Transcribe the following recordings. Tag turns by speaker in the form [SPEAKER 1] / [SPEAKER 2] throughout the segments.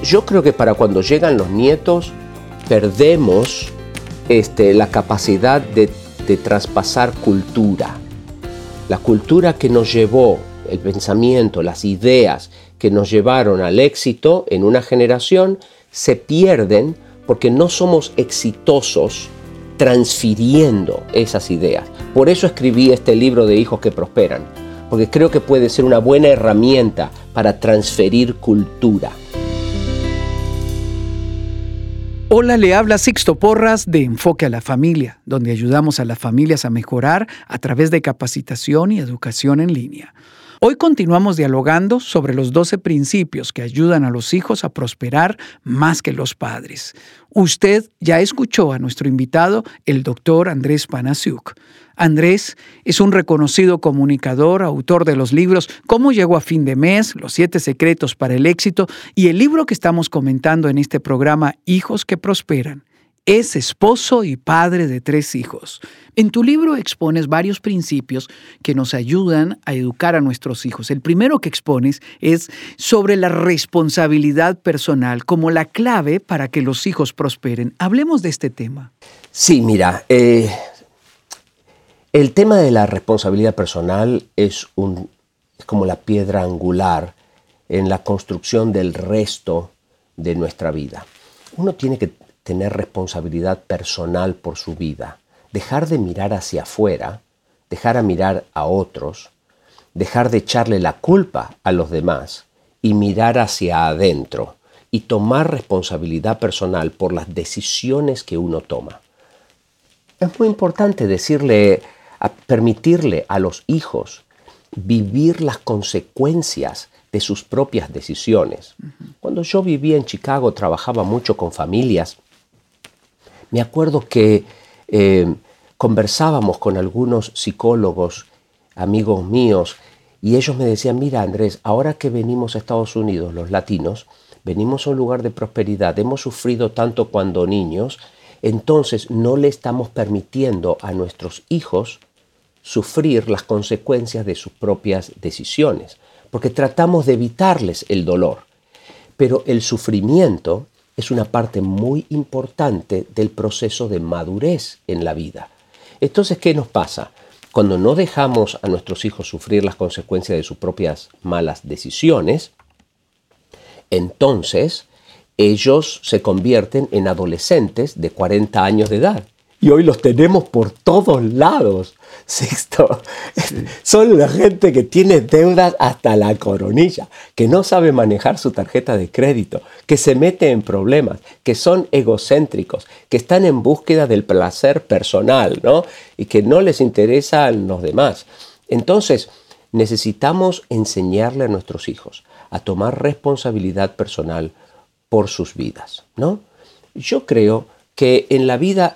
[SPEAKER 1] yo creo que para cuando llegan los nietos, perdemos la capacidad de traspasar cultura. La cultura que nos llevó, el pensamiento, las ideas que nos llevaron al éxito en una generación, se pierden porque no somos exitosos transfiriendo esas ideas. Por eso escribí este libro de Hijos que Prosperan, porque creo que puede ser una buena herramienta para transferir cultura.
[SPEAKER 2] Hola, le habla Sixto Porras de Enfoque a la Familia, donde ayudamos a las familias a mejorar a través de capacitación y educación en línea. Hoy continuamos dialogando sobre los 12 principios que ayudan a los hijos a prosperar más que los padres. Usted ya escuchó a nuestro invitado, el doctor Andrés Panasiuk. Andrés es un reconocido comunicador, autor de los libros Cómo llegó a fin de mes, Los 7 secretos para el éxito y el libro que estamos comentando en este programa, Hijos que Prosperan. Es esposo y padre de 3 hijos. En tu libro expones varios principios que nos ayudan a educar a nuestros hijos. El primero que expones es sobre la responsabilidad personal como la clave para que los hijos prosperen. Hablemos de este tema.
[SPEAKER 1] Sí, mira, el tema de la responsabilidad personal es como la piedra angular en la construcción del resto de nuestra vida. Uno tiene que tener responsabilidad personal por su vida, dejar de mirar hacia afuera, dejar de mirar a otros, dejar de echarle la culpa a los demás y mirar hacia adentro y tomar responsabilidad personal por las decisiones que uno toma. Es muy importante permitirle a los hijos vivir las consecuencias de sus propias decisiones. Cuando yo vivía en Chicago, trabajaba mucho con familias. Me acuerdo que conversábamos con algunos psicólogos, amigos míos, y ellos me decían, mira Andrés, ahora que venimos a Estados Unidos, los latinos, venimos a un lugar de prosperidad, hemos sufrido tanto cuando niños, entonces no le estamos permitiendo a nuestros hijos sufrir las consecuencias de sus propias decisiones, porque tratamos de evitarles el dolor. Pero el sufrimiento es una parte muy importante del proceso de madurez en la vida. Entonces, ¿qué nos pasa? Cuando no dejamos a nuestros hijos sufrir las consecuencias de sus propias malas decisiones, entonces ellos se convierten en adolescentes de 40 años de edad. Y hoy los tenemos por todos lados, Sixto. Sí. Son la gente que tiene deudas hasta la coronilla, que no sabe manejar su tarjeta de crédito, que se mete en problemas, que son egocéntricos, que están en búsqueda del placer personal, ¿no? Y que no les interesan los demás. Entonces, necesitamos enseñarle a nuestros hijos a tomar responsabilidad personal por sus vidas, ¿no? Yo creo que en la vida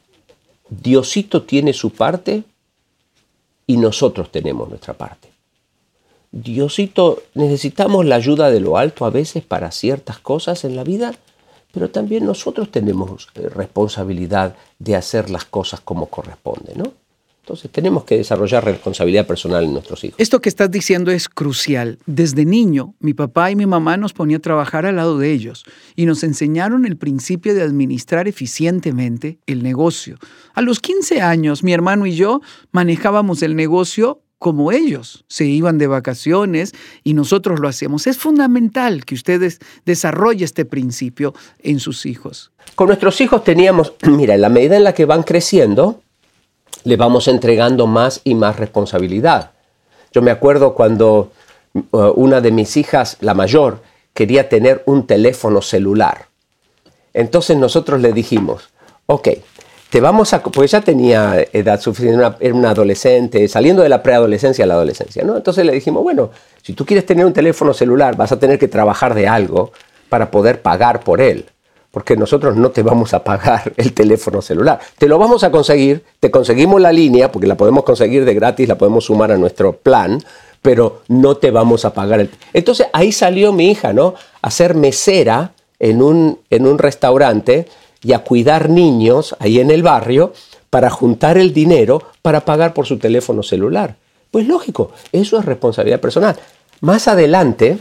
[SPEAKER 1] Diosito tiene su parte y nosotros tenemos nuestra parte. Diosito, necesitamos la ayuda de lo alto a veces para ciertas cosas en la vida, pero también nosotros tenemos responsabilidad de hacer las cosas como corresponde, ¿no? Entonces tenemos que desarrollar responsabilidad personal en nuestros hijos.
[SPEAKER 2] Esto que estás diciendo es crucial. Desde niño, mi papá y mi mamá nos ponían a trabajar al lado de ellos y nos enseñaron el principio de administrar eficientemente el negocio. A los 15 años, mi hermano y yo manejábamos el negocio como ellos. Se iban de vacaciones y nosotros lo hacíamos. Es fundamental que ustedes desarrollen este principio en sus hijos.
[SPEAKER 1] Con nuestros hijos teníamos, mira, en la medida en la que van creciendo, le vamos entregando más y más responsabilidad. Yo me acuerdo cuando una de mis hijas, la mayor, quería tener un teléfono celular. Entonces nosotros le dijimos, ok, pues ya tenía edad suficiente, era una adolescente, saliendo de la preadolescencia a la adolescencia, ¿no? Entonces le dijimos, bueno, si tú quieres tener un teléfono celular, vas a tener que trabajar de algo para poder pagar por él. Porque nosotros no te vamos a pagar el teléfono celular. Te lo vamos a conseguir, te conseguimos la línea, porque la podemos conseguir de gratis, la podemos sumar a nuestro plan, pero no te vamos a pagar. Entonces ahí salió mi hija, ¿no? A ser mesera en un restaurante y a cuidar niños ahí en el barrio para juntar el dinero para pagar por su teléfono celular. Pues lógico, eso es responsabilidad personal. Más adelante,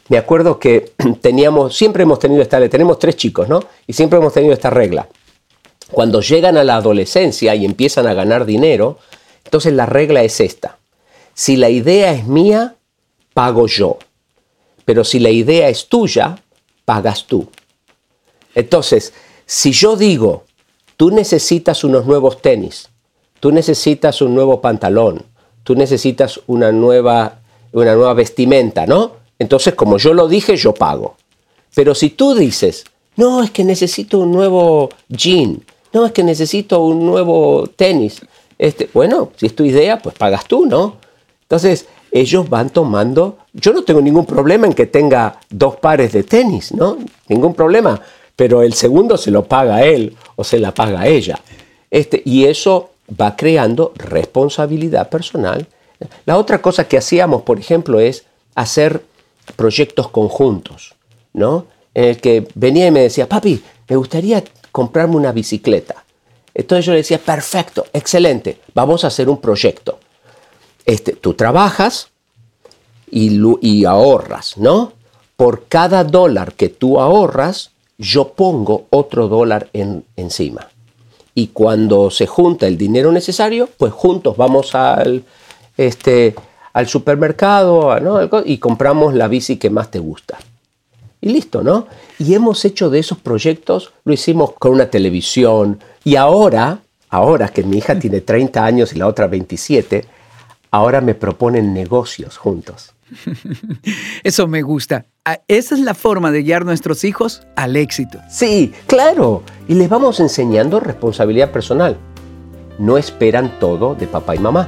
[SPEAKER 1] me acuerdo que siempre hemos tenido tenemos 3 chicos, ¿no? Y siempre hemos tenido esta regla. Cuando llegan a la adolescencia y empiezan a ganar dinero, entonces la regla es esta. Si la idea es mía, pago yo. Pero si la idea es tuya, pagas tú. Entonces, si yo digo, tú necesitas unos nuevos tenis, tú necesitas un nuevo pantalón, tú necesitas una nueva vestimenta, ¿no? Entonces, como yo lo dije, yo pago. Pero si tú dices, no, es que necesito un nuevo jean, no, es que necesito un nuevo tenis, bueno, si es tu idea, pues pagas tú, ¿no? Entonces, ellos van tomando, yo no tengo ningún problema en que tenga 2 pares de tenis, ¿no? Ningún problema, pero el segundo se lo paga él o se la paga ella. Y eso va creando responsabilidad personal. La otra cosa que hacíamos, por ejemplo, es hacer proyectos conjuntos, ¿no? En el que venía y me decía, papi, me gustaría comprarme una bicicleta. Entonces yo le decía, perfecto, excelente, vamos a hacer un proyecto. Tú trabajas y ahorras, ¿no? Por cada $1 que tú ahorras, yo pongo otro $1 encima. Y cuando se junta el dinero necesario, pues juntos vamos al supermercado, ¿no? Y compramos la bici que más te gusta. Y listo, ¿no? Y hemos hecho de esos proyectos, lo hicimos con una televisión. Y ahora que mi hija tiene 30 años y la otra 27, ahora me proponen negocios juntos.
[SPEAKER 2] Eso me gusta. Esa es la forma de guiar a nuestros hijos al éxito.
[SPEAKER 1] Sí, claro. Y les vamos enseñando responsabilidad personal. No esperan todo de papá y mamá.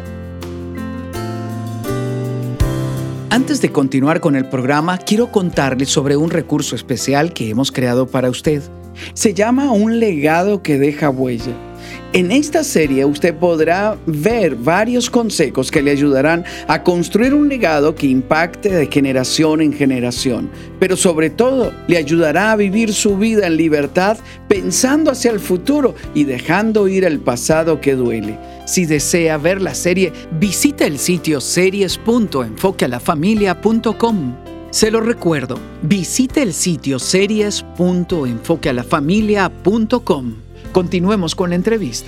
[SPEAKER 2] Antes de continuar con el programa, quiero contarles sobre un recurso especial que hemos creado para usted. Se llama Un legado que deja huella. En esta serie usted podrá ver varios consejos que le ayudarán a construir un legado que impacte de generación en generación, pero sobre todo le ayudará a vivir su vida en libertad pensando hacia el futuro y dejando ir el pasado que duele. Si desea ver la serie, visita el sitio series.enfoquealafamilia.com. Se lo recuerdo, visite el sitio series.enfoquealafamilia.com. Continuemos con la entrevista.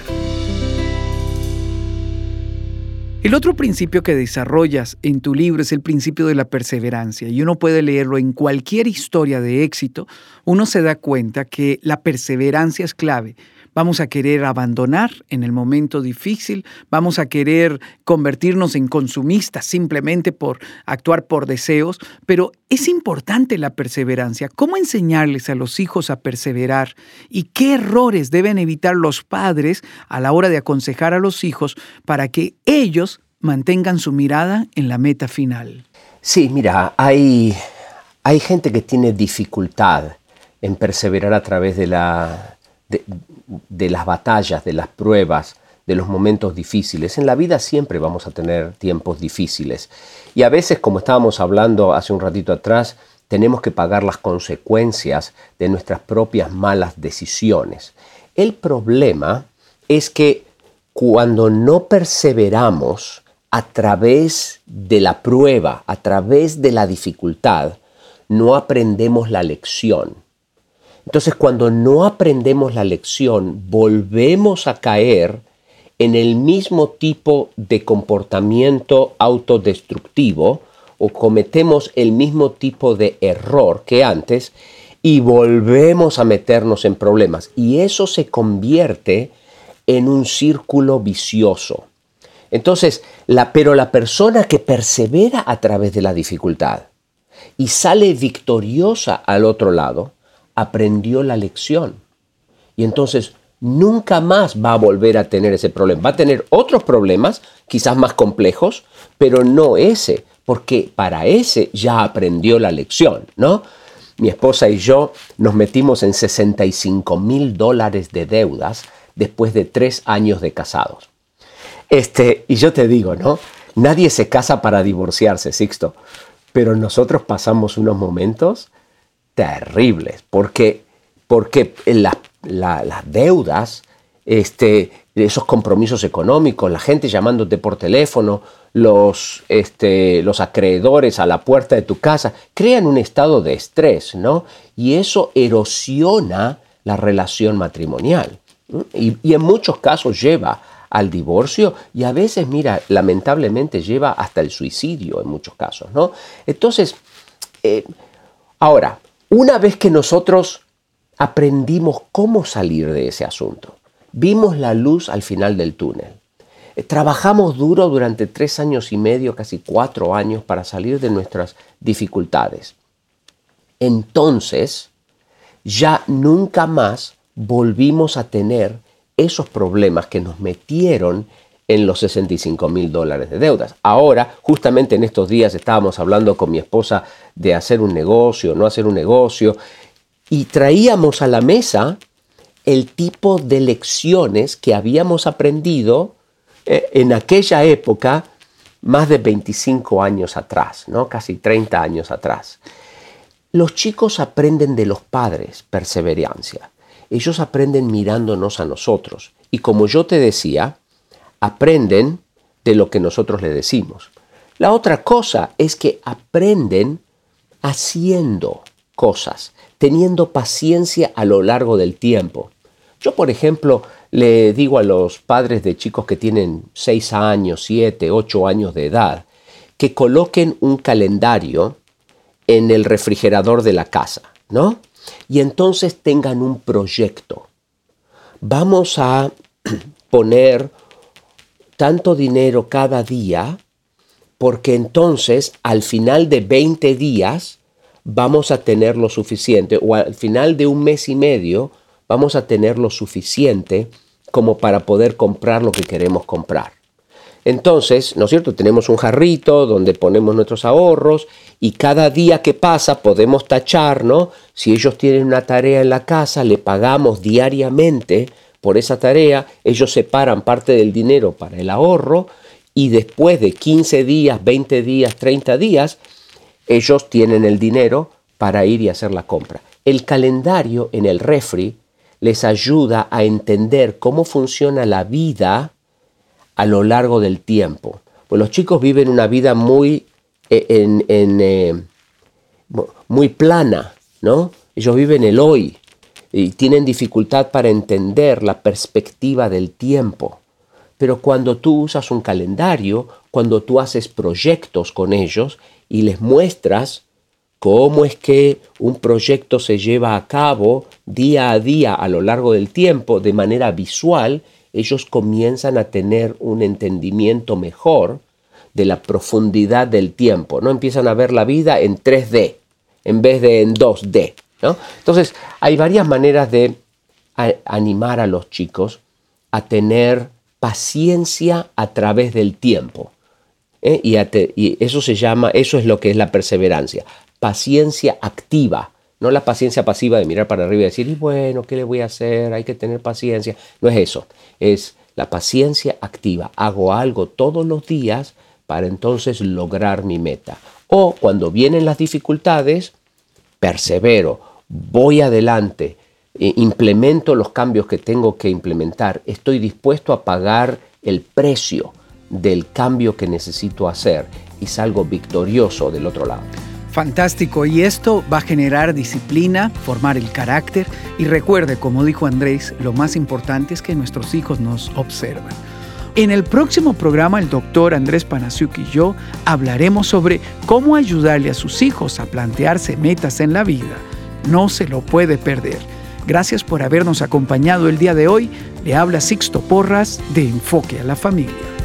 [SPEAKER 2] El otro principio que desarrollas en tu libro es el principio de la perseverancia, y uno puede leerlo en cualquier historia de éxito. Uno se da cuenta que la perseverancia es clave. Vamos a querer abandonar en el momento difícil, vamos a querer convertirnos en consumistas simplemente por actuar por deseos, pero es importante la perseverancia. ¿Cómo enseñarles a los hijos a perseverar? ¿Y qué errores deben evitar los padres a la hora de aconsejar a los hijos para que ellos mantengan su mirada en la meta final?
[SPEAKER 1] Sí, mira, hay gente que tiene dificultad en perseverar a través de las batallas, de las pruebas, de los momentos difíciles. En la vida siempre vamos a tener tiempos difíciles. Y a veces, como estábamos hablando hace un ratito atrás, tenemos que pagar las consecuencias de nuestras propias malas decisiones. El problema es que cuando no perseveramos a través de la prueba, a través de la dificultad, no aprendemos la lección. Entonces, cuando no aprendemos la lección, volvemos a caer en el mismo tipo de comportamiento autodestructivo o cometemos el mismo tipo de error que antes y volvemos a meternos en problemas. Y eso se convierte en un círculo vicioso. Entonces, pero la persona que persevera a través de la dificultad y sale victoriosa al otro lado, aprendió la lección. Y entonces nunca más va a volver a tener ese problema. Va a tener otros problemas, quizás más complejos, pero no ese, porque para ese ya aprendió la lección, ¿no? Mi esposa y yo nos metimos en $65,000 de deudas después de 3 años de casados. Y yo te digo, ¿no? Nadie se casa para divorciarse, Sixto, pero nosotros pasamos unos momentos terribles, porque las deudas esos compromisos económicos, la gente llamándote por teléfono, los acreedores a la puerta de tu casa, crean un estado de estrés, ¿no? Y eso erosiona la relación matrimonial. Y en muchos casos lleva al divorcio y a veces, mira, lamentablemente lleva hasta el suicidio en muchos casos, ¿no? Entonces, ahora, una vez que nosotros aprendimos cómo salir de ese asunto, vimos la luz al final del túnel, trabajamos duro durante 3 años y medio, casi 4 años, para salir de nuestras dificultades. Entonces, ya nunca más volvimos a tener esos problemas que nos metieron en los $65,000 de deudas. Ahora, justamente en estos días estábamos hablando con mi esposa de hacer un negocio, no hacer un negocio, y traíamos a la mesa el tipo de lecciones que habíamos aprendido en aquella época, más de 25 años atrás, ¿no? Casi 30 años atrás. Los chicos aprenden de los padres perseverancia. Ellos aprenden mirándonos a nosotros. Y como yo te decía, aprenden de lo que nosotros les decimos. La otra cosa es que aprenden haciendo cosas, teniendo paciencia a lo largo del tiempo. Yo, por ejemplo, le digo a los padres de chicos que tienen 6 años, 7, 8 años de edad, que coloquen un calendario en el refrigerador de la casa, ¿no? Y entonces tengan un proyecto. Vamos a poner tanto dinero cada día, porque entonces al final de 20 días vamos a tener lo suficiente, o al final de 1 mes y medio vamos a tener lo suficiente como para poder comprar lo que queremos comprar. Entonces, ¿no es cierto? Tenemos un jarrito donde ponemos nuestros ahorros y cada día que pasa podemos tachar, ¿no? Si ellos tienen una tarea en la casa, le pagamos diariamente por esa tarea, ellos separan parte del dinero para el ahorro y después de 15 días, 20 días, 30 días, ellos tienen el dinero para ir y hacer la compra. El calendario en el refri les ayuda a entender cómo funciona la vida a lo largo del tiempo. Pues los chicos viven una vida muy plana, ¿no? Ellos viven el hoy y tienen dificultad para entender la perspectiva del tiempo. Pero cuando tú usas un calendario, cuando tú haces proyectos con ellos y les muestras cómo es que un proyecto se lleva a cabo día a día a lo largo del tiempo de manera visual, ellos comienzan a tener un entendimiento mejor de la profundidad del tiempo, ¿no? Empiezan a ver la vida en 3D en vez de en 2D, ¿no? Entonces, hay varias maneras de animar a los chicos a tener paciencia a través del tiempo. Y eso es lo que es la perseverancia. Paciencia activa, no la paciencia pasiva de mirar para arriba y decir, y bueno, ¿qué le voy a hacer? Hay que tener paciencia. No es eso, es la paciencia activa. Hago algo todos los días para entonces lograr mi meta. O cuando vienen las dificultades, persevero, voy adelante, implemento los cambios que tengo que implementar. Estoy dispuesto a pagar el precio del cambio que necesito hacer y salgo victorioso del otro lado.
[SPEAKER 2] Fantástico, y esto va a generar disciplina, formar el carácter y recuerde, como dijo Andrés, lo más importante es que nuestros hijos nos observan. En el próximo programa, el doctor Andrés Panasiuk y yo hablaremos sobre cómo ayudarle a sus hijos a plantearse metas en la vida. No se lo puede perder. Gracias por habernos acompañado el día de hoy. Le habla Sixto Porras de Enfoque a la Familia.